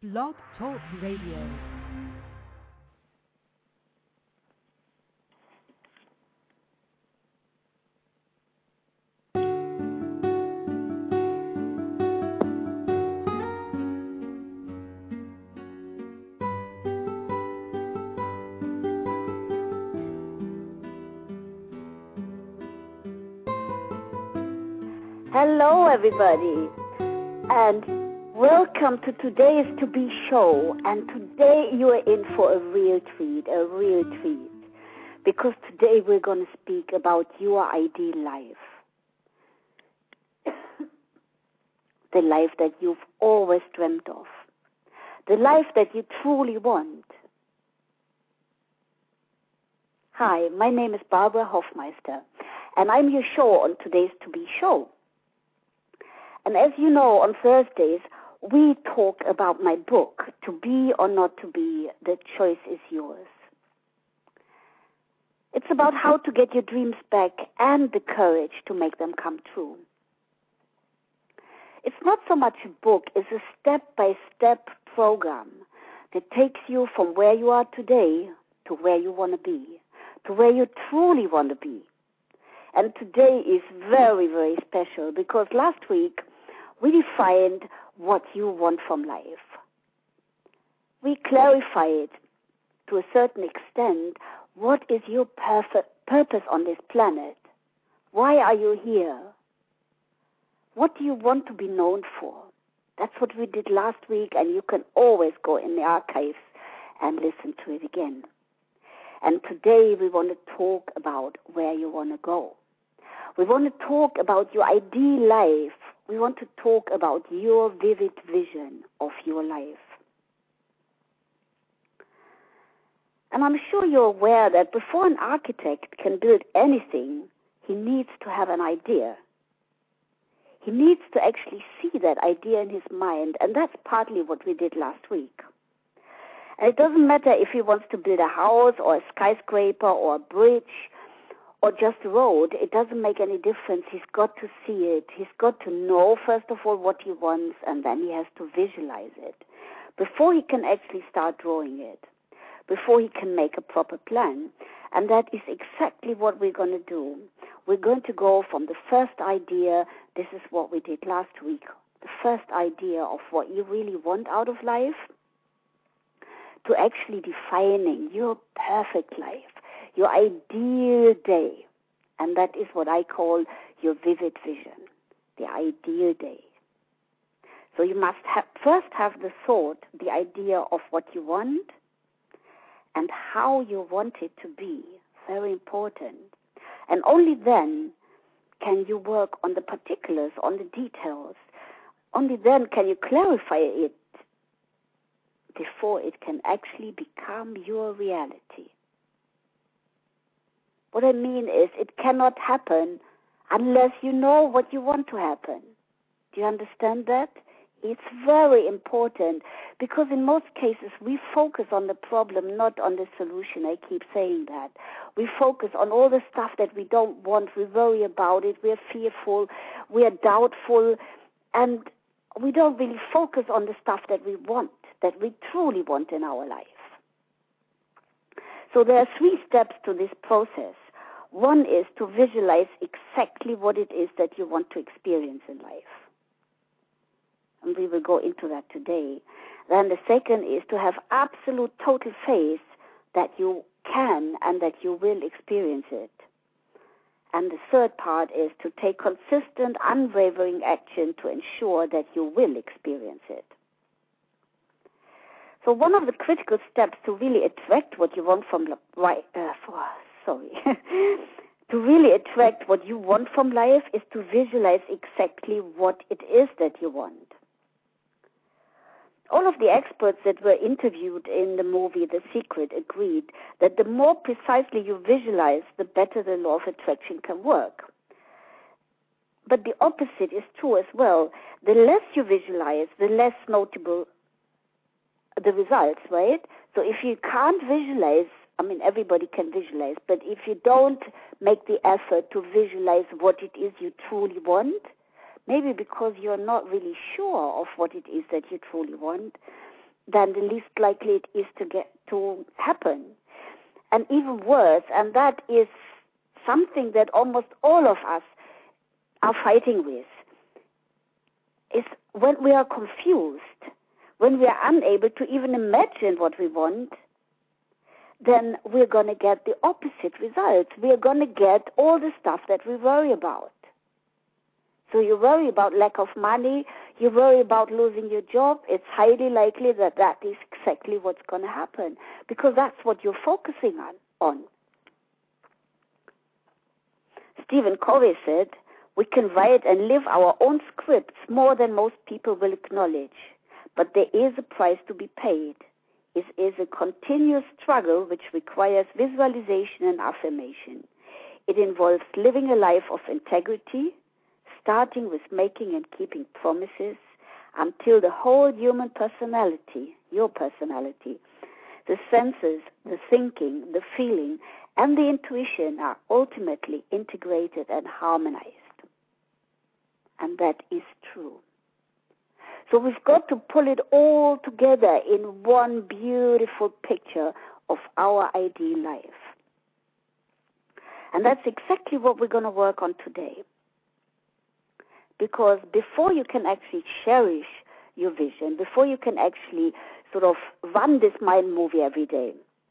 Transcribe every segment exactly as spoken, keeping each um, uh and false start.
Blog Talk Radio. Hello, everybody, and welcome to today's To Be Show. And today you are in for a real treat, a real treat, because today we're going to speak about your ideal life, the life that you've always dreamt of, the life that you truly want. Hi, my name is Barbara Hofmeister, and I'm your show on today's To Be Show. And as you know, on Thursdays, we talk about my book, To Be or Not to Be, The Choice is Yours. It's about how to get your dreams back and the courage to make them come true. It's not so much a book, it's a step-by-step program that takes you from where you are today to where you want to be, to where you truly want to be. And today is very, very special because last week, we defined what you want from life. We clarified to a certain extent what is your perfect purpose on this planet. Why are you here? What do you want to be known for? That's what we did last week, and you can always go in the archives and listen to it again. And today we want to talk about where you want to go. We want to talk about your ideal life. We want to talk about your vivid vision of your life. And I'm sure you're aware that before an architect can build anything, he needs to have an idea. He needs to actually see that idea in his mind, and that's partly what we did last week. And it doesn't matter if he wants to build a house or a skyscraper or a bridge or just a road, it doesn't make any difference. He's got to see it. He's got to know, first of all, what he wants, and then he has to visualize it before he can actually start drawing it, before he can make a proper plan. And that is exactly what we're going to do. We're going to go from the first idea, this is what we did last week, the first idea of what you really want out of life, to actually defining your perfect life, your ideal day. And that is what I call your vivid vision, the ideal day. So you must have, first have the thought, the idea of what you want and how you want it to be. Very important. And only then can you work on the particulars, on the details. Only then can you clarify it before it can actually become your reality. What I mean is, it cannot happen unless you know what you want to happen. Do you understand that? It's very important because in most cases we focus on the problem, not on the solution. I keep saying that. We focus on all the stuff that we don't want. We worry about it. We're fearful. We are doubtful. And we don't really focus on the stuff that we want, that we truly want in our life. So there are three steps to this process. One is to visualize exactly what it is that you want to experience in life. And we will go into that today. Then the second is to have absolute total faith that you can and that you will experience it. And the third part is to take consistent, unwavering action to ensure that you will experience it. So one of the critical steps to really attract what you want from life, uh, sorry, to really attract what you want from life is to visualize exactly what it is that you want. All of the experts that were interviewed in the movie The Secret agreed that the more precisely you visualize, the better the law of attraction can work. But the opposite is true as well. The less you visualize, the less notable the results, right? So if you can't visualize, I mean, everybody can visualize, but if you don't make the effort to visualize what it is you truly want, maybe because you're not really sure of what it is that you truly want, then the least likely it is to get to happen. And even worse, and that is something that almost all of us are fighting with, is when we are confused, when we are unable to even imagine what we want, then we're going to get the opposite result. We're going to get all the stuff that we worry about. So you worry about lack of money, you worry about losing your job, it's highly likely that that is exactly what's going to happen, because that's what you're focusing on. on. Stephen Covey said, we can write and live our own scripts more than most people will acknowledge, but there is a price to be paid. It is a continuous struggle which requires visualization and affirmation. It involves living a life of integrity, starting with making and keeping promises, until the whole human personality, your personality, the senses, the thinking, the feeling, and the intuition are ultimately integrated and harmonized. And that is true. So we've got to pull it all together in one beautiful picture of our ideal life. And that's exactly what we're going to work on today. Because before you can actually cherish your vision, before you can actually sort of run this mind movie every day,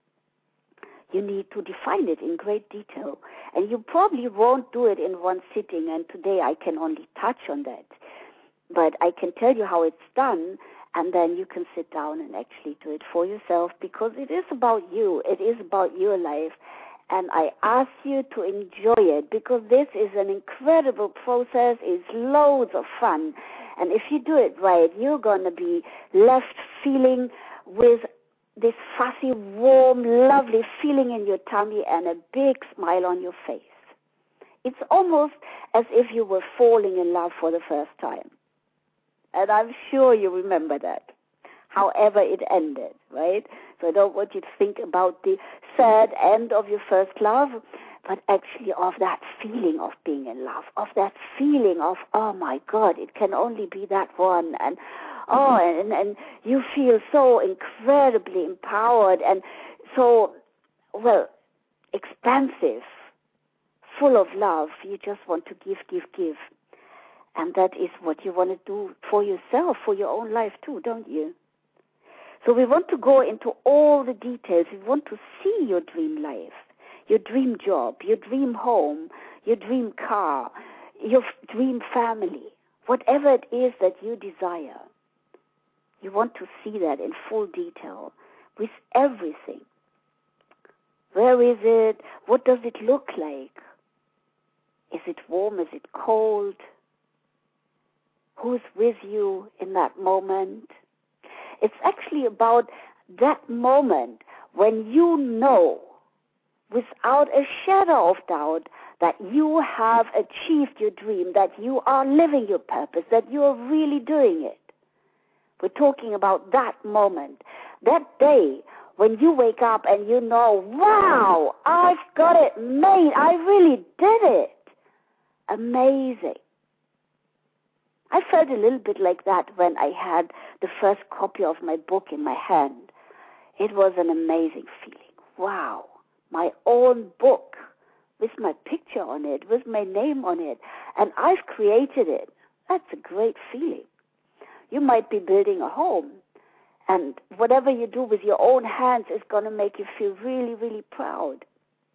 you need to define it in great detail. And you probably won't do it in one sitting, and today I can only touch on that. But I can tell you how it's done, and then you can sit down and actually do it for yourself, because it is about you. It is about your life. And I ask you to enjoy it, because this is an incredible process. It's loads of fun. And if you do it right, you're going to be left feeling with this fuzzy, warm, lovely feeling in your tummy and a big smile on your face. It's almost as if you were falling in love for the first time. And I'm sure you remember that, however it ended, right? So I don't want you to think about the sad end of your first love, but actually of that feeling of being in love, of that feeling of, oh my God, it can only be that one. And oh, and, and you feel so incredibly empowered and so, well, expansive, full of love. You just want to give, give, give. And that is what you want to do for yourself, for your own life too, don't you? So we want to go into all the details. We want to see your dream life, your dream job, your dream home, your dream car, your dream family, whatever it is that you desire. You want to see that in full detail with everything. Where is it? What does it look like? Is it warm? Is it cold? Who's with you in that moment? It's actually about that moment when you know, without a shadow of doubt, that you have achieved your dream, that you are living your purpose, that you are really doing it. We're talking about that moment, that day when you wake up and you know, wow, I've got it made. I really did it. Amazing. I felt a little bit like that when I had the first copy of my book in my hand. It was an amazing feeling. Wow, my own book with my picture on it, with my name on it, and I've created it. That's a great feeling. You might be building a home, and whatever you do with your own hands is going to make you feel really, really proud.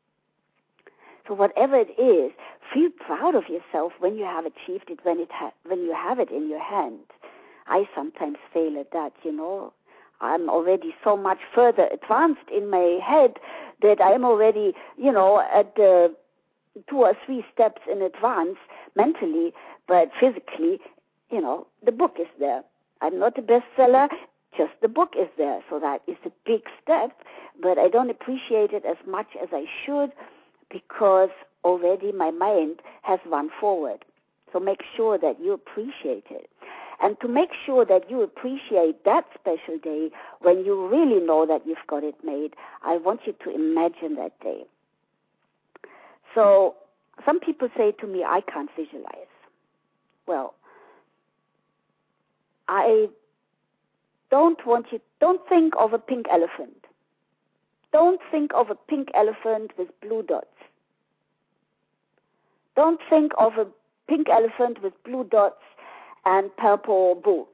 So whatever it is, feel proud of yourself when you have achieved it, when it ha- when you have it in your hand. I sometimes fail at that, you know. I'm already so much further advanced in my head that I'm already, you know, at the two or three steps in advance mentally, but physically, you know, the book is there. I'm not a bestseller, just the book is there. So that is a big step, but I don't appreciate it as much as I should, because already my mind has run forward. So make sure that you appreciate it. And to make sure that you appreciate that special day when you really know that you've got it made, I want you to imagine that day. So some people say to me, I can't visualize. Well, I don't want you, don't think of a pink elephant. Don't think of a pink elephant with blue dots. Don't think of a pink elephant with blue dots and purple boots.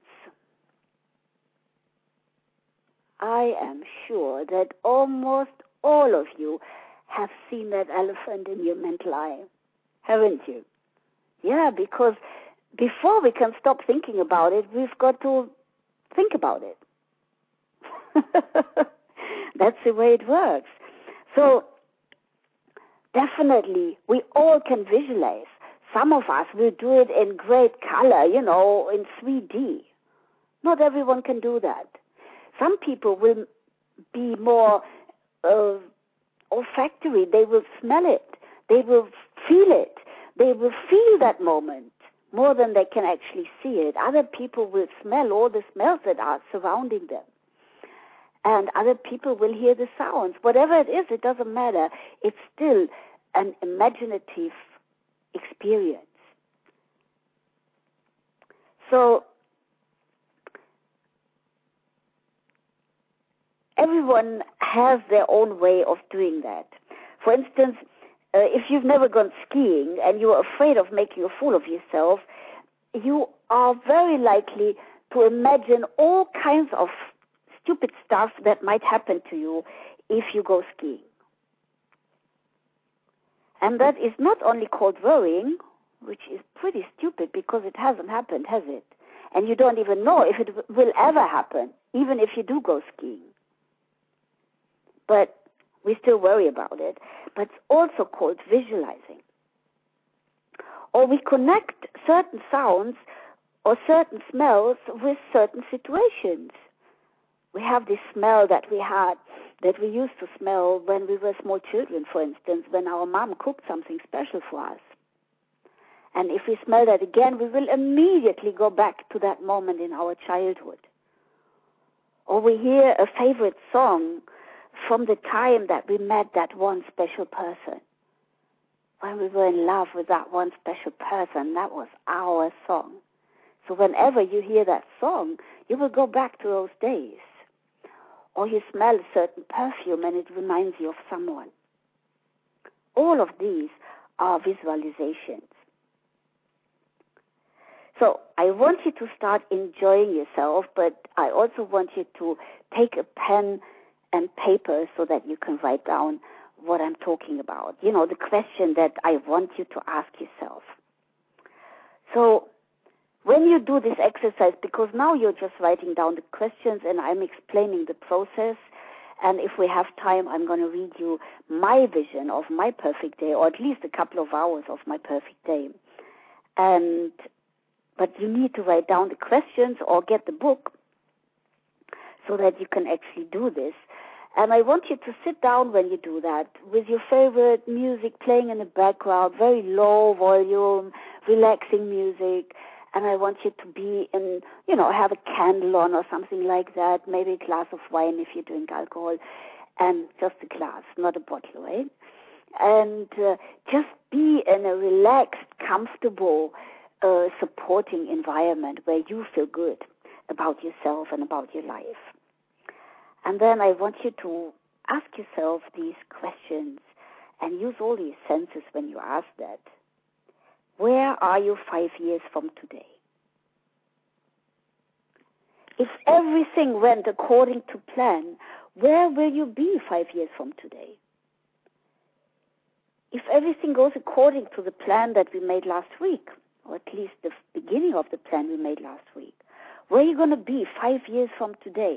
I am sure that almost all of you have seen that elephant in your mental eye, haven't you? Yeah, because before we can stop thinking about it, we've got to think about it. That's the way it works. So definitely, we all can visualize. Some of us will do it in great color, you know, in three D. Not everyone can do that. Some people will be more uh, olfactory. They will smell it. They will feel it. They will feel that moment more than they can actually see it. Other people will smell all the smells that are surrounding them. And other people will hear the sounds. Whatever it is, it doesn't matter. It's still an imaginative experience. So everyone has their own way of doing that. For instance, uh, if you've never gone skiing and you're afraid of making a fool of yourself, you are very likely to imagine all kinds of stupid stuff that might happen to you if you go skiing. And that is not only called worrying, which is pretty stupid because it hasn't happened, has it? And you don't even know if it w- will ever happen, even if you do go skiing. But we still worry about it. But it's also called visualizing. Or we connect certain sounds or certain smells with certain situations. We have this smell that we had, that we used to smell when we were small children, for instance, when our mom cooked something special for us. And if we smell that again, we will immediately go back to that moment in our childhood. Or we hear a favorite song from the time that we met that one special person. When we were in love with that one special person, that was our song. So whenever you hear that song, you will go back to those days. Or you smell a certain perfume and it reminds you of someone. All of these are visualizations. So I want you to start enjoying yourself, but I also want you to take a pen and paper so that you can write down what I'm talking about. You know, the question that I want you to ask yourself. So when you do this exercise, because now you're just writing down the questions and I'm explaining the process, and if we have time, I'm going to read you my vision of my perfect day, or at least a couple of hours of my perfect day. And but you need to write down the questions or get the book so that you can actually do this. And I want you to sit down when you do that with your favorite music playing in the background, very low volume, relaxing music. And I want you to be in, you know, have a candle on or something like that, maybe a glass of wine if you drink alcohol, and just a glass, not a bottle, right? And uh, just be in a relaxed, comfortable, uh, supporting environment where you feel good about yourself and about your life. And then I want you to ask yourself these questions and use all these senses when you ask that. Where are you five years from today? If everything went according to plan, where will you be five years from today? If everything goes according to the plan that we made last week, or at least the beginning of the plan we made last week, where are you going to be five years from today?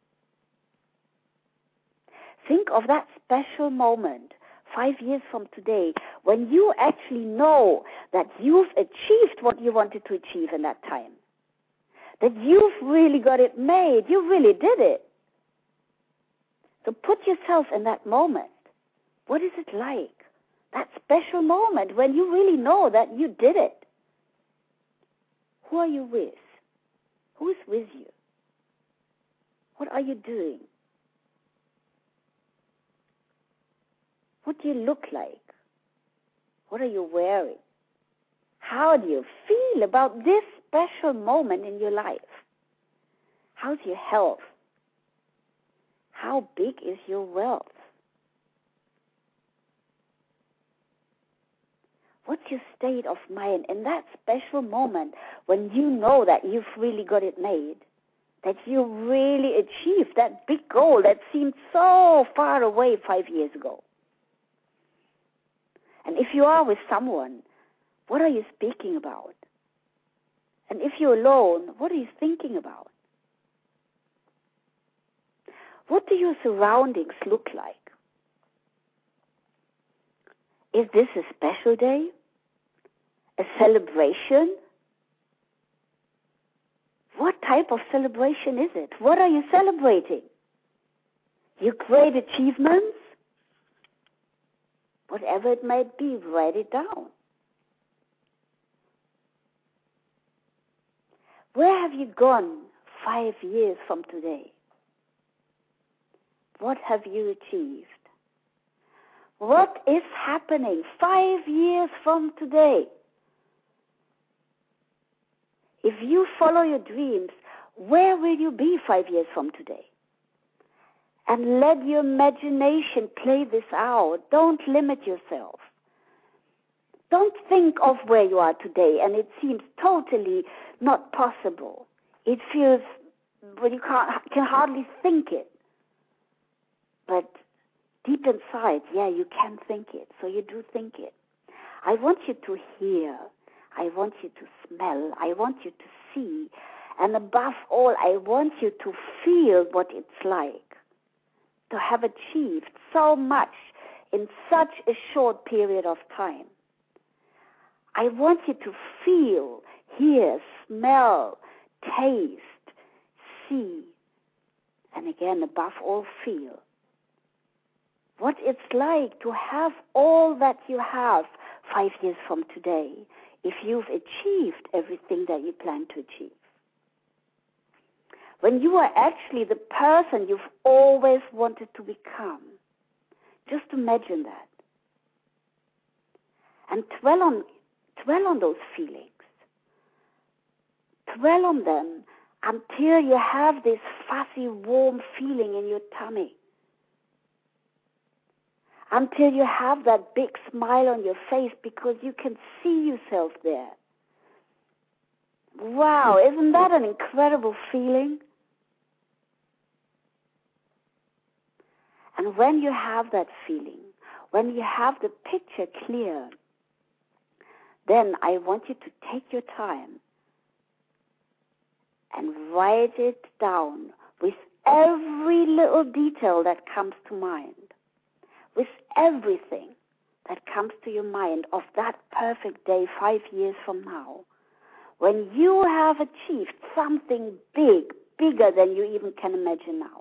Think of that special moment five years from today when you actually know that you've achieved what you wanted to achieve in that time. That you've really got it made. You really did it. So put yourself in that moment. What is it like? That special moment when you really know that you did it. Who are you with? Who is with you? What are you doing? What do you look like? What are you wearing? How do you feel about this special moment in your life? How's your health? How big is your wealth? What's your state of mind in that special moment when you know that you've really got it made, that you really achieved that big goal that seemed so far away five years ago? And if you are with someone, what are you speaking about? And if you're alone, what are you thinking about? What do your surroundings look like? Is this a special day? A celebration? What type of celebration is it? What are you celebrating? Your great achievements? Whatever it might be, write it down. Where have you gone five years from today? What have you achieved? What is happening five years from today? If you follow your dreams, where will you be five years from today? And let your imagination play this out. Don't limit yourself. Don't think of where you are today and it seems totally not possible. It feels, well, you can't, can hardly think it. But deep inside, yeah, you can think it, so you do think it. I want you to hear. I want you to smell. I want you to see. And above all, I want you to feel what it's like to have achieved so much in such a short period of time. I want you to feel, hear, smell, taste, see, and again, above all, feel what it's like to have all that you have five years from today if you've achieved everything that you plan to achieve. When you are actually the person you've always wanted to become. Just imagine that. And dwell on, dwell on those feelings. Dwell on them until you have this fuzzy, warm feeling in your tummy. Until you have that big smile on your face because you can see yourself there. Wow, isn't that an incredible feeling? And when you have that feeling, when you have the picture clear, then I want you to take your time and write it down with every little detail that comes to mind. With everything that comes to your mind of that perfect day five years from now, when you have achieved something big, bigger than you even can imagine now.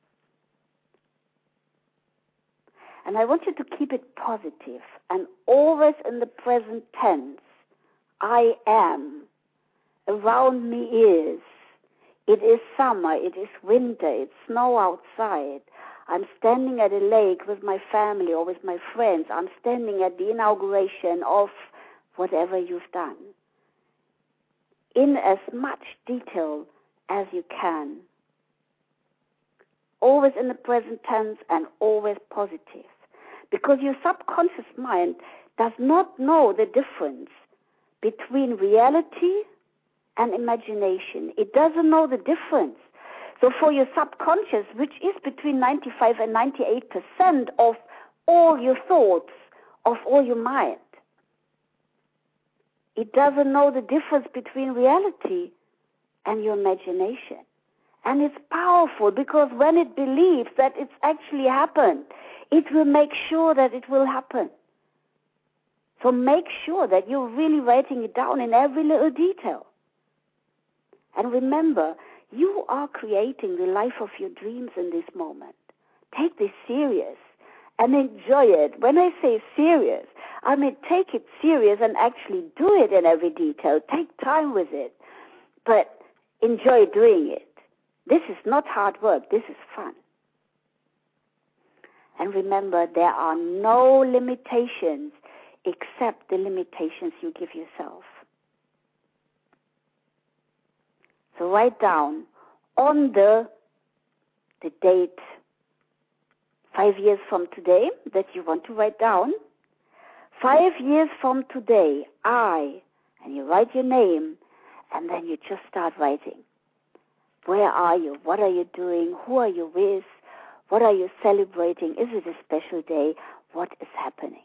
And I want you to keep it positive and always in the present tense. I am. Around me is. It is summer. It is winter. It's snow outside. I'm standing at a lake with my family or with my friends. I'm standing at the inauguration of whatever you've done. In as much detail as you can. Always in the present tense and always positive. Because your subconscious mind does not know the difference between reality and imagination. It doesn't know the difference. So for your subconscious, which is between ninety-five and ninety-eight percent of all your thoughts, of all your mind, it doesn't know the difference between reality and your imagination. And it's powerful because when it believes that it's actually happened, it will make sure that it will happen. So make sure that you're really writing it down in every little detail. And remember, you are creating the life of your dreams in this moment. Take this serious and enjoy it. When I say serious, I mean take it serious and actually do it in every detail. Take time with it, but enjoy doing it. This is not hard work. This is fun. And remember, there are no limitations except the limitations you give yourself. So write down on the, the date five years from today that you want to write down. Five years from today, I, and you write your name, and then you just start writing. Where are you? What are you doing? Who are you with? What are you celebrating? Is it a special day? What is happening?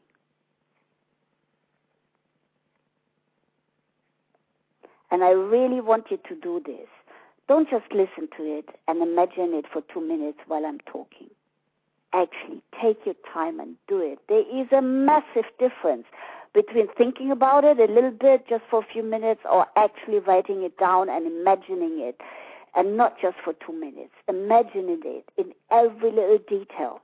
And I really want you to do this. Don't just listen to it and imagine it for two minutes while I'm talking. Actually, take your time and do it. There is a massive difference between thinking about it a little bit just for a few minutes or actually writing it down and imagining it. And not just for two minutes. Imagining it in every little detail.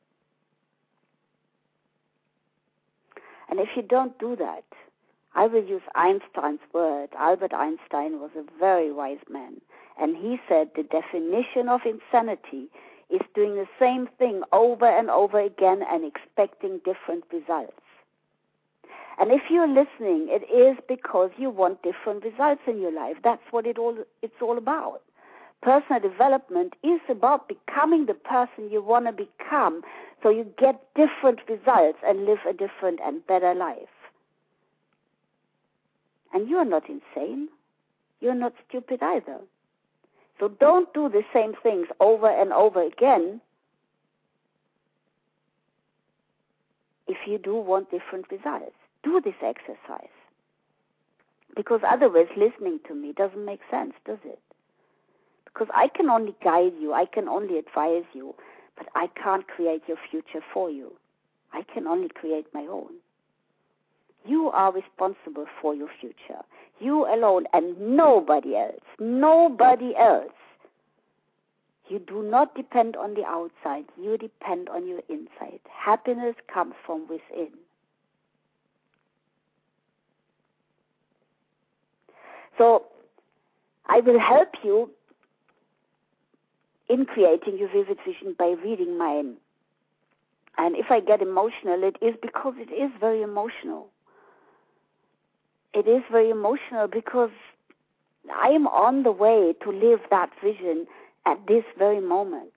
And if you don't do that, I will use Einstein's word. Albert Einstein was a very wise man. And he said the definition of insanity is doing the same thing over and over again and expecting different results. And if you're listening, it is because you want different results in your life. That's what it all it's all about. Personal development is about becoming the person you want to become so you get different results and live a different and better life. And you're not insane. You're not stupid either. So don't do the same things over and over again if you do want different results. Do this exercise. Because otherwise listening to me doesn't make sense, does it? Because I can only guide you, I can only advise you, but I can't create your future for you. I can only create my own. You are responsible for your future. You alone and nobody else. Nobody else. You do not depend on the outside. You depend on your inside. Happiness comes from within. So, I will help you in creating your vivid vision by reading mine. And if I get emotional, it is because it is very emotional. It is very emotional because I am on the way to live that vision at this very moment.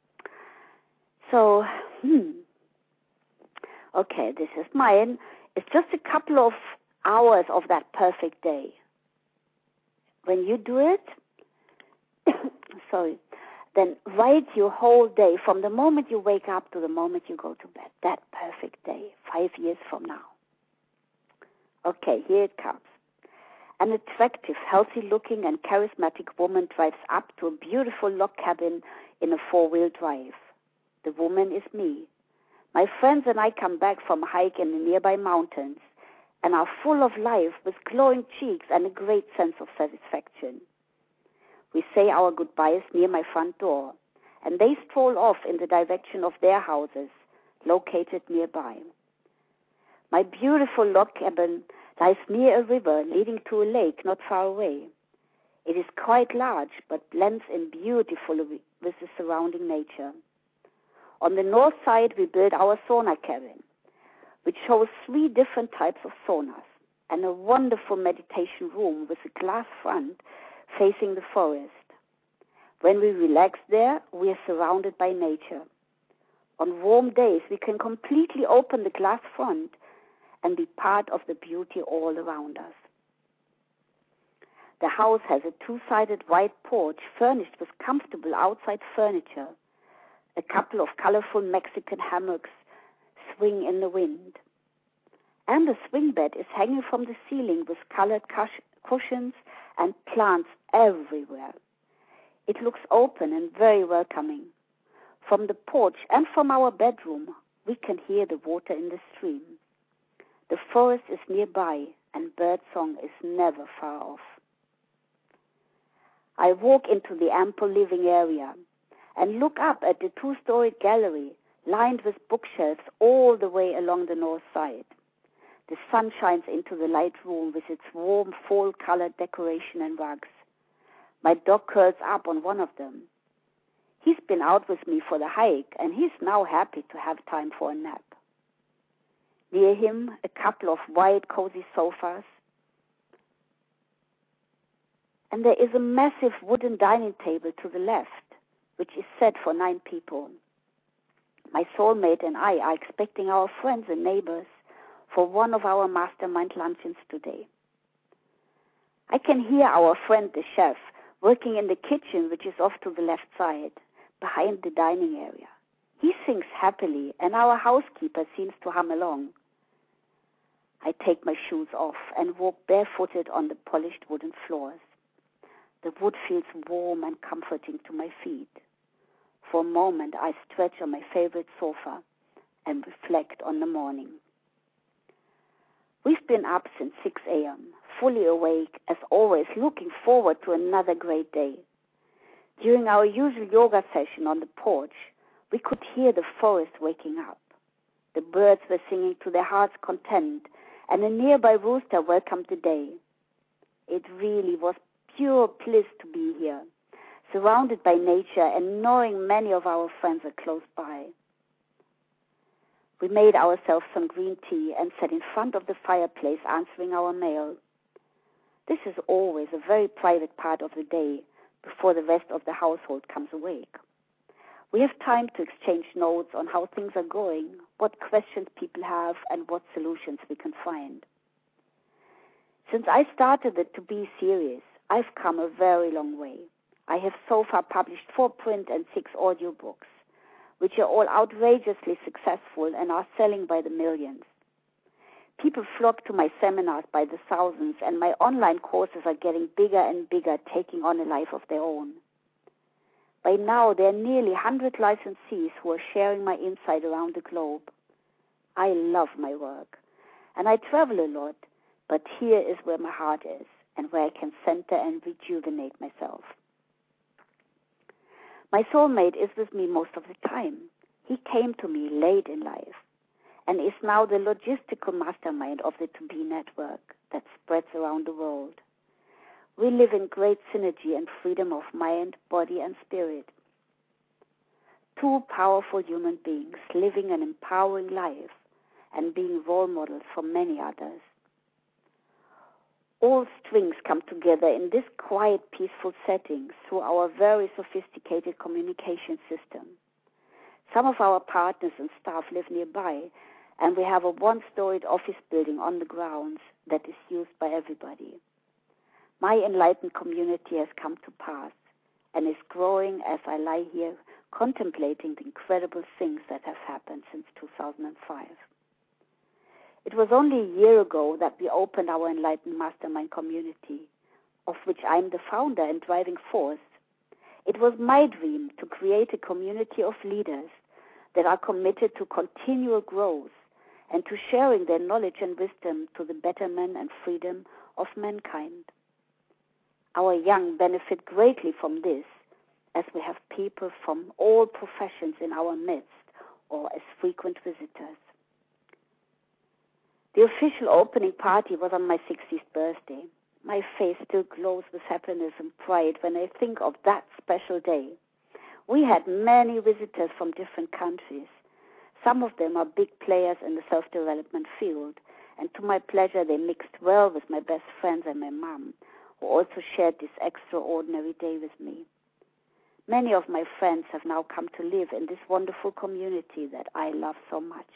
So, hmm. Okay, this is mine. It's just a couple of hours of that perfect day. When you do it, sorry, then write your whole day from the moment you wake up to the moment you go to bed. That perfect day, five years from now. Okay, here it comes. An attractive, healthy-looking and charismatic woman drives up to a beautiful log cabin in a four-wheel drive. The woman is me. My friends and I come back from a hike in the nearby mountains and are full of life with glowing cheeks and a great sense of satisfaction. We say our goodbyes near my front door, and they stroll off in the direction of their houses, located nearby. My beautiful log cabin lies near a river leading to a lake not far away. It is quite large, but blends in beautifully with the surrounding nature. On the north side, we built our sauna cabin, which shows three different types of saunas and a wonderful meditation room with a glass front facing the forest. When we relax there, we are surrounded by nature. On warm days, we can completely open the glass front and be part of the beauty all around us. The house has a two-sided white porch furnished with comfortable outside furniture. A couple of colorful Mexican hammocks swing in the wind. And the swing bed is hanging from the ceiling with colored cushions and plants everywhere. It looks open and very welcoming. From the porch and from our bedroom, we can hear the water in the stream. The forest is nearby, and birdsong is never far off. I walk into the ample living area and look up at the two-storied gallery lined with bookshelves all the way along the north side. The sun shines into the light room with its warm fall-colored decoration and rugs. My dog curls up on one of them. He's been out with me for the hike, and he's now happy to have time for a nap. Near him, a couple of wide, cozy sofas And there is a massive wooden dining table to the left, which is set for nine people. My soulmate and I are expecting our friends and neighbors for one of our mastermind luncheons today. I can hear our friend, the chef, working in the kitchen, which is off to the left side, behind the dining area. He sings happily, and our housekeeper seems to hum along. I take my shoes off and walk barefooted on the polished wooden floors. The wood feels warm and comforting to my feet. For a moment, I stretch on my favorite sofa and reflect on the morning. We've been up since six a.m., fully awake, as always, looking forward to another great day. During our usual yoga session on the porch, we could hear the forest waking up. The birds were singing to their heart's content, and a nearby rooster welcomed the day. It really was pure bliss to be here, surrounded by nature and knowing many of our friends are close by. We made ourselves some green tea and sat in front of the fireplace answering our mail. This is always a very private part of the day before the rest of the household comes awake. We have time to exchange notes on how things are going, what questions people have, and what solutions we can find. Since I started the To Be series, I've come a very long way. I have so far published four print and six audiobooks, which are all outrageously successful and are selling by the millions. People flock to my seminars by the thousands, and my online courses are getting bigger and bigger, taking on a life of their own. By now, there are nearly one hundred licensees who are sharing my insight around the globe. I love my work, and I travel a lot, but here is where my heart is and where I can center and rejuvenate myself. My soulmate is with me most of the time. He came to me late in life and is now the logistical mastermind of the To Be network that spreads around the world. We live in great synergy and freedom of mind, body, and spirit. Two powerful human beings living an empowering life and being role models for many others. All strings come together in this quiet, peaceful setting through our very sophisticated communication system. Some of our partners and staff live nearby, and we have a one-storied office building on the grounds that is used by everybody. My enlightened community has come to pass and is growing as I lie here contemplating the incredible things that have happened since two thousand five. It was only a year ago that we opened our Enlightened Mastermind community, of which I'm the founder and driving force. It was my dream to create a community of leaders that are committed to continual growth and to sharing their knowledge and wisdom to the betterment and freedom of mankind. Our young benefit greatly from this, as we have people from all professions in our midst or as frequent visitors. The official opening party was on my sixtieth birthday. My face still glows with happiness and pride when I think of that special day. We had many visitors from different countries. Some of them are big players in the self-development field, and to my pleasure they mixed well with my best friends and my mom, who also shared this extraordinary day with me. Many of my friends have now come to live in this wonderful community that I love so much.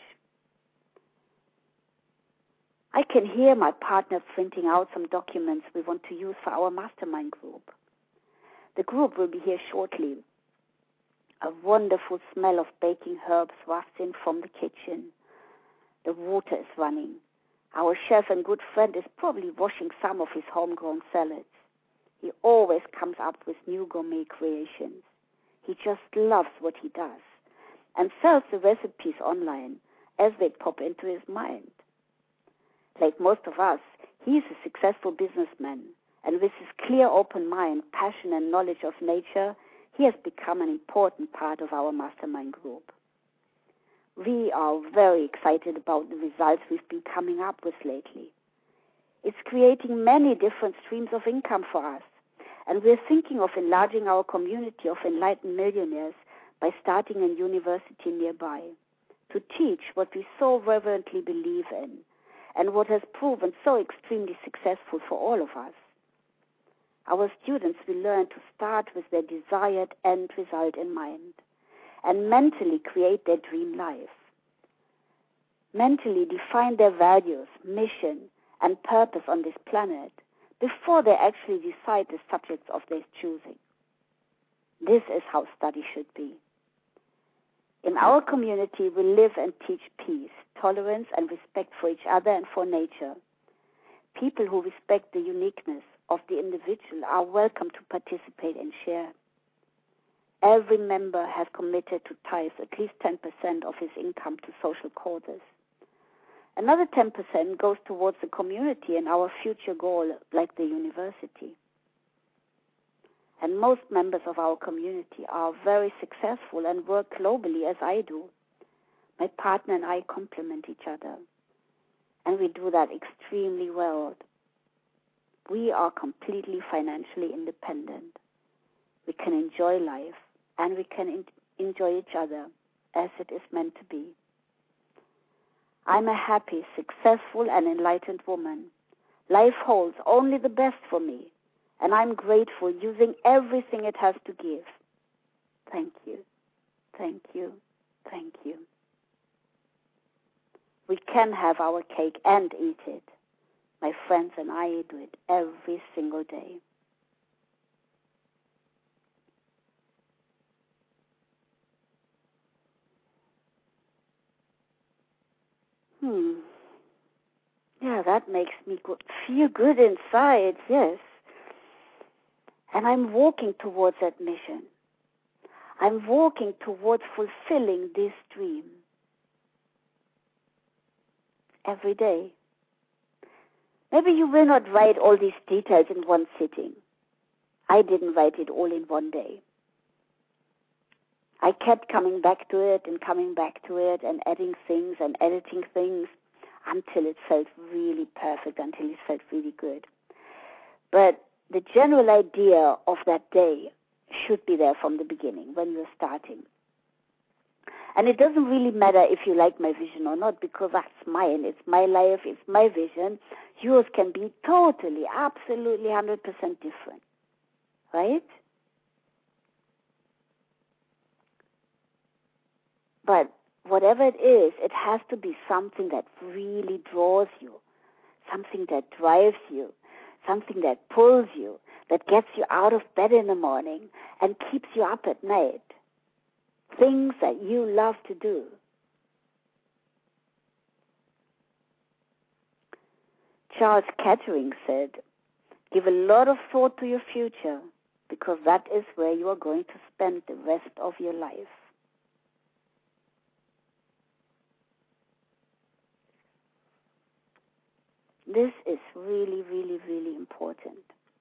I can hear my partner printing out some documents we want to use for our mastermind group. The group will be here shortly. A wonderful smell of baking herbs wafts in from the kitchen. The water is running. Our chef and good friend is probably washing some of his homegrown salads. He always comes up with new gourmet creations. He just loves what he does and sells the recipes online as they pop into his mind. Like most of us, he is a successful businessman, and with his clear, open mind, passion, and knowledge of nature, he has become an important part of our mastermind group. We are very excited about the results we've been coming up with lately. It's creating many different streams of income for us, and we're thinking of enlarging our community of enlightened millionaires by starting a university nearby to teach what we so reverently believe in and what has proven so extremely successful for all of us. Our students will learn to start with their desired end result in mind and mentally create their dream life. Mentally define their values, mission, and purpose on this planet before they actually decide the subjects of their choosing. This is how study should be. In our community, we live and teach peace, tolerance, and respect for each other and for nature. People who respect the uniqueness of the individual are welcome to participate and share. Every member has committed to tithe at least ten percent of his income to social causes. Another ten percent goes towards the community and our future goal, like the university. And most members of our community are very successful and work globally as I do. My partner and I complement each other, and we do that extremely well. We are completely financially independent. We can enjoy life, and we can in- enjoy each other as it is meant to be. I'm a happy, successful, and enlightened woman. Life holds only the best for me, and I'm grateful, using everything it has to give. Thank you, thank you, thank you. We can have our cake and eat it. My friends and I do it every single day. Hmm. Yeah, that makes me good, feel good inside, yes. And I'm walking towards that mission. I'm walking towards fulfilling this dream. Every day. Maybe you will not write all these details in one sitting. I didn't write it all in one day. I kept coming back to it and coming back to it and adding things and editing things until it felt really perfect, until it felt really good. But the general idea of that day should be there from the beginning when you're starting. And it doesn't really matter if you like my vision or not, because that's mine. It's my life. It's my vision. Yours can be totally, absolutely one hundred percent different. Right? But whatever it is, it has to be something that really draws you, something that drives you, something that pulls you, that gets you out of bed in the morning and keeps you up at night. Things that you love to do. Charles Kettering said, give a lot of thought to your future, because that is where you are going to spend the rest of your life. This is really, really, really important.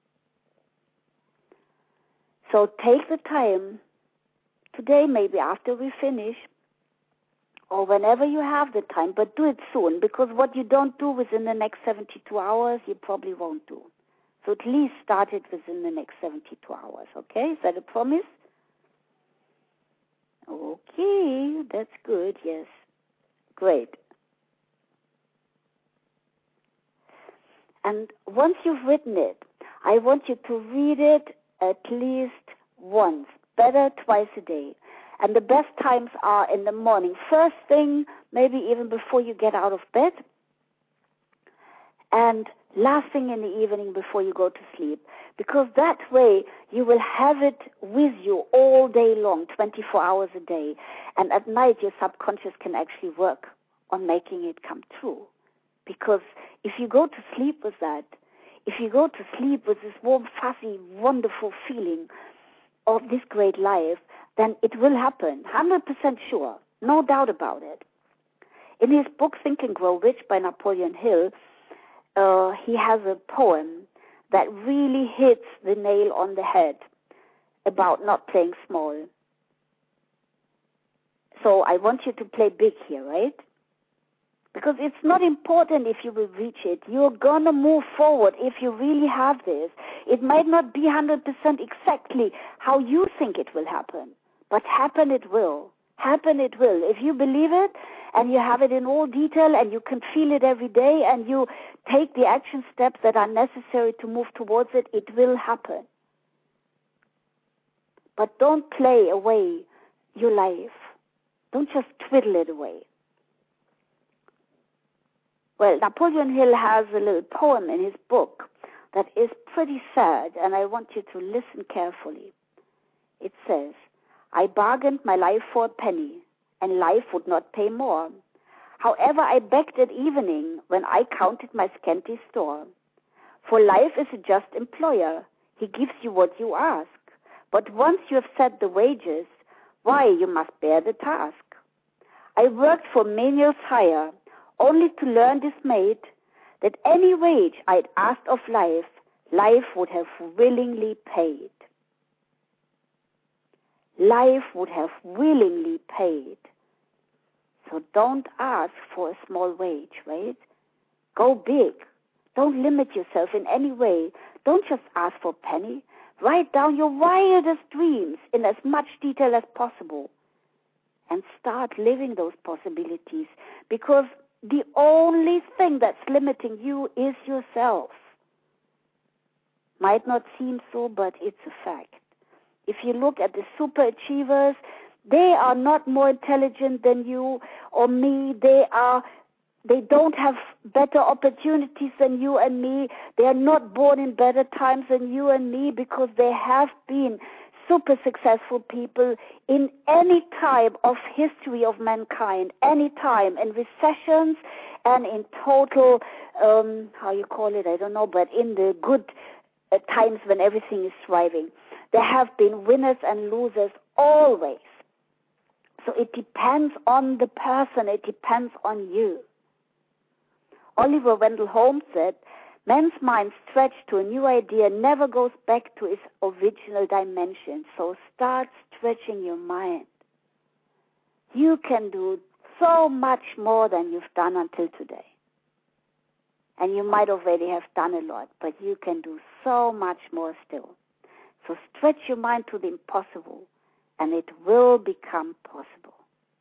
So take the time, today maybe after we finish, or whenever you have the time, but do it soon, because what you don't do within the next seventy-two hours, you probably won't do. So at least start it within the next seventy-two hours, okay? Is that a promise? Okay, that's good, yes. Great. And once you've written it, I want you to read it at least once, better twice a day. And the best times are in the morning. First thing, maybe even before you get out of bed. And last thing in the evening before you go to sleep. Because that way you will have it with you all day long, twenty-four hours a day. And at night your subconscious can actually work on making it come true. Because if you go to sleep with that, if you go to sleep with this warm, fuzzy, wonderful feeling of this great life, then it will happen, one hundred percent sure, no doubt about it. In his book, Think and Grow Rich by Napoleon Hill, uh, he has a poem that really hits the nail on the head about not playing small. So I want you to play big here, right? Because it's not important if you will reach it. You're going to move forward if you really have this. It might not be one hundred percent exactly how you think it will happen, but happen it will. Happen it will. If you believe it and you have it in all detail, and you can feel it every day, and you take the action steps that are necessary to move towards it, it will happen. But don't play away your life. Don't just twiddle it away. Well, Napoleon Hill has a little poem in his book that is pretty sad, and I want you to listen carefully. It says, I bargained my life for a penny, and life would not pay more. However, I begged at evening when I counted my scanty store. For life is a just employer. He gives you what you ask. But once you have set the wages, why, you must bear the task. I worked for menial hire, only to learn dismayed that any wage I'd asked of life, life would have willingly paid. Life would have willingly paid. So don't ask for a small wage, right? Go big. Don't limit yourself in any way. Don't just ask for a penny. Write down your wildest dreams in as much detail as possible. And start living those possibilities, because the only thing that's limiting you is yourself. Might not seem so, but it's a fact. If you look at the super achievers, they are not more intelligent than you or me. They are, they don't have better opportunities than you and me. They are not born in better times than you and me, because they have been super successful people in any time of history of mankind, any time, in recessions and in total, um, how you call it, I don't know, but in the good uh, times when everything is thriving. There have been winners and losers always. So it depends on the person, it depends on you. Oliver Wendell Holmes said, man's mind stretched to a new idea never goes back to its original dimension. So start stretching your mind. You can do so much more than you've done until today. And you might already have done a lot, but you can do so much more still. So stretch your mind to the impossible, and it will become possible.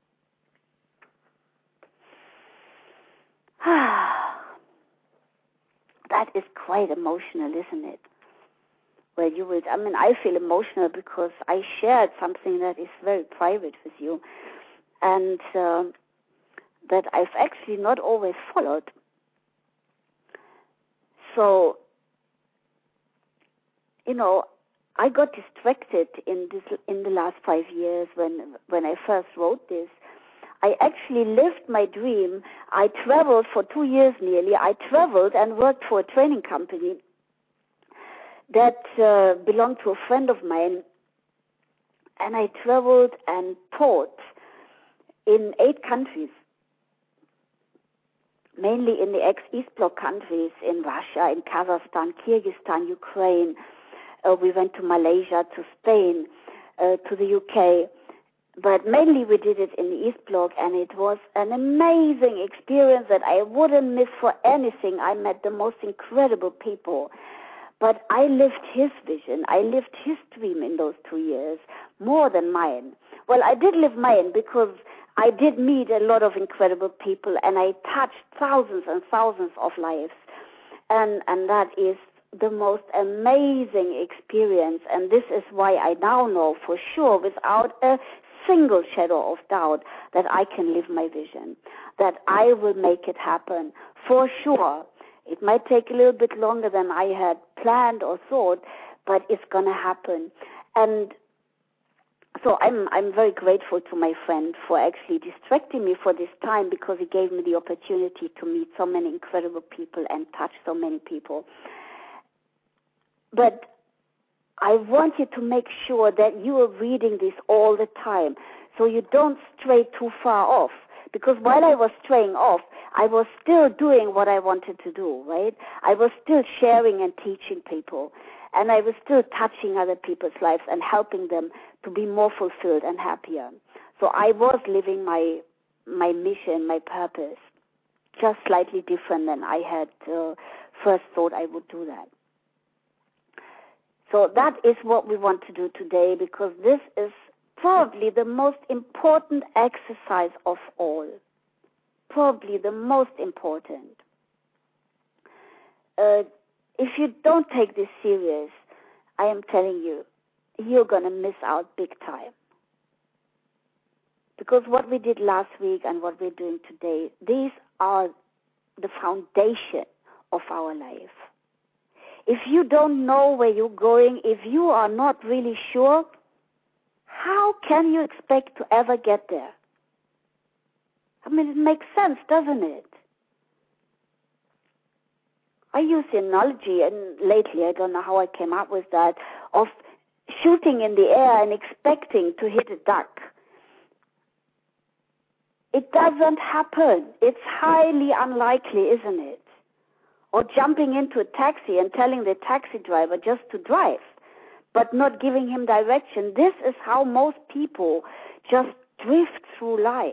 That is quite emotional, isn't it? Well, you will, I mean, I feel emotional because I shared something that is very private with you, and uh, that I've actually not always followed. So, you know, I got distracted in this in the last five years when when I first wrote this. I actually lived my dream. I traveled for two years nearly. I traveled and worked for a training company that uh, belonged to a friend of mine. And I traveled and taught in eight countries, mainly in the ex-East Bloc countries, in Russia, in Kazakhstan, Kyrgyzstan, Ukraine. Uh, we went to Malaysia, to Spain, uh, to the U K. But mainly we did it in the East Bloc, and it was an amazing experience that I wouldn't miss for anything. I met the most incredible people. But I lived his vision. I lived his dream in those two years, more than mine. Well, I did live mine because I did meet a lot of incredible people, and I touched thousands and thousands of lives. And, and that is the most amazing experience. And this is why I now know for sure, without a single shadow of doubt, that I can live my vision, that I will make it happen for sure. It might take a little bit longer than I had planned or thought, but it's going to happen. And so I'm I'm very grateful to my friend for actually distracting me for this time, because he gave me the opportunity to meet so many incredible people and touch so many people. But I want you to make sure that you are reading this all the time, so you don't stray too far off. Because while I was straying off, I was still doing what I wanted to do, right? I was still sharing and teaching people, and I was still touching other people's lives and helping them to be more fulfilled and happier. So I was living my my mission, my purpose, just slightly different than I had uh, first thought I would do that. So that is what we want to do today, because this is probably the most important exercise of all. probably the most important. Uh, if you don't take this serious, I am telling you, you're going to miss out big time. Because what we did last week and what we're doing today, these are the foundation of our life. If you don't know where you're going, if you are not really sure, how can you expect to ever get there? I mean, it makes sense, doesn't it? I use the analogy, and lately, I don't know how I came up with that, of shooting in the air and expecting to hit a duck. It doesn't happen. It's highly unlikely, isn't it? Or jumping into a taxi and telling the taxi driver just to drive, but not giving him direction. This is how most people just drift through life.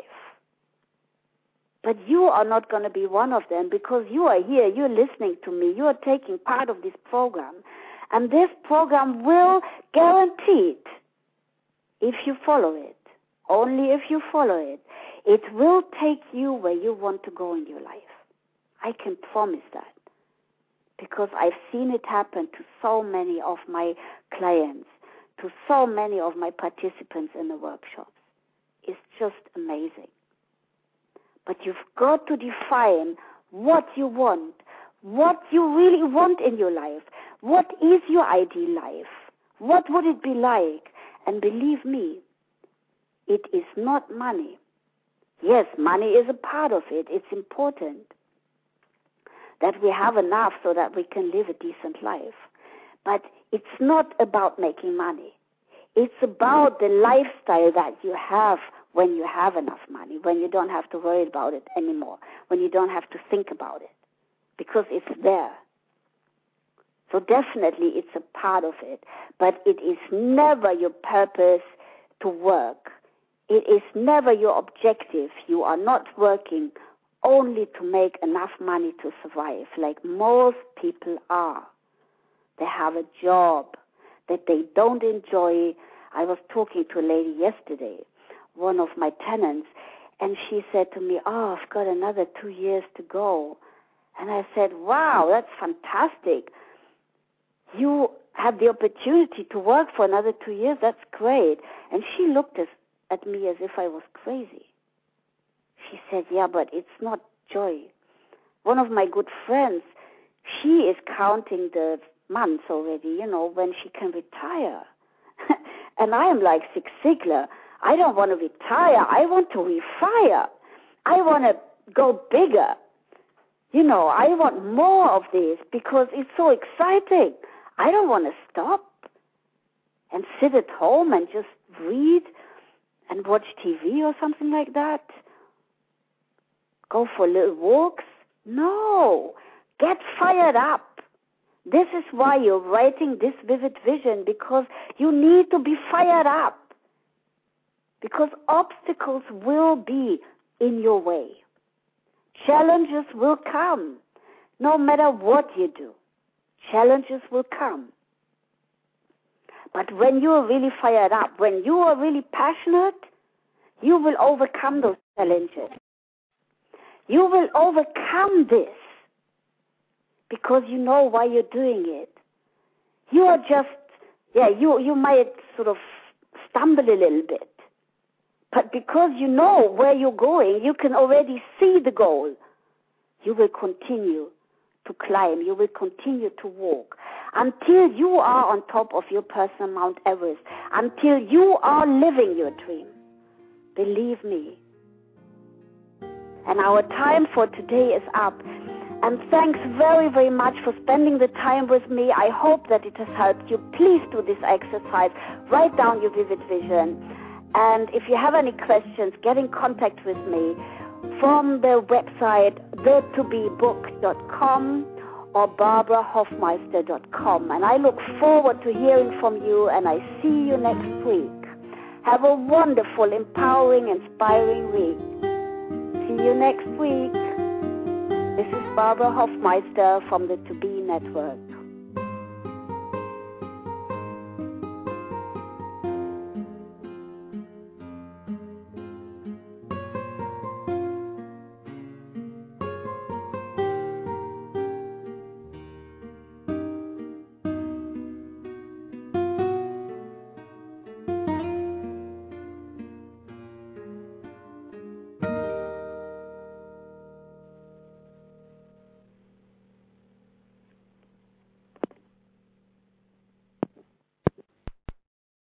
But you are not going to be one of them, because you are here, you're listening to me, you are taking part of this program. And this program will guarantee it, if you follow it, only if you follow it, it will take you where you want to go in your life. I can promise that, because I've seen it happen to so many of my clients, to so many of my participants in the workshops. It's just amazing. But you've got to define what you want, what you really want in your life. What is your ideal life? What would it be like? And believe me, it is not money. Yes, money is a part of it. It's important that we have enough so that we can live a decent life. But it's not about making money. It's about the lifestyle that you have when you have enough money, when you don't have to worry about it anymore, when you don't have to think about it, because it's there. So definitely it's a part of it, but it is never your purpose to work. It is never your objective. You are not working only to make enough money to survive, like most people are. They have a job that they don't enjoy. I was talking to a lady yesterday, one of my tenants, and she said to me, oh, I've got another two years to go. And I said, wow, that's fantastic. You have the opportunity to work for another two years. That's great. And she looked as, at me as if I was crazy. She said, yeah, but it's not joy. One of my good friends, she is counting the months already, you know, when she can retire. And I am like Zig Ziglar. I don't want to retire. I want to refire. I want to go bigger. You know, I want more of this because it's so exciting. I don't want to stop and sit at home and just read and watch T V or something like that. Go for little walks. No. Get fired up. This is why you're writing this vivid vision, because you need to be fired up. Because obstacles will be in your way. Challenges will come, no matter what you do. Challenges will come. But when you are really fired up, when you are really passionate, you will overcome those challenges. You will overcome this because you know why you're doing it. You are just, yeah, you, you might sort of stumble a little bit. But because you know where you're going, you can already see the goal. You will continue to climb. You will continue to walk until you are on top of your personal Mount Everest, until you are living your dream. Believe me. And our time for today is up. And thanks very, very much for spending the time with me. I hope that it has helped you. Please do this exercise. Write down your vivid vision. And if you have any questions, get in contact with me from the website the to be book dot com or barbara hofmeister dot com. And I look forward to hearing from you, and I see you next week. Have a wonderful, empowering, inspiring week. See you next week. This is Barbara Hofmeister from the To Be Network.